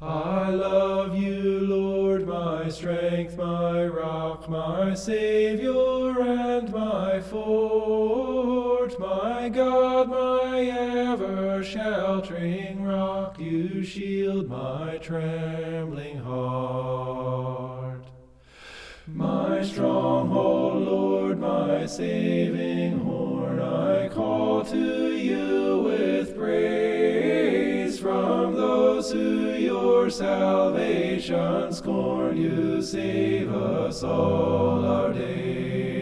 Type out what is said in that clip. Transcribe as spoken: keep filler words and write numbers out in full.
I love you, Lord, my strength, my rock, my Saviour, and my fort, my God, my ever-sheltering rock, you shield my trembling heart. My stronghold, Lord, my saving horn, I call to you with praise. From those who your salvation scorn, you save us all our days.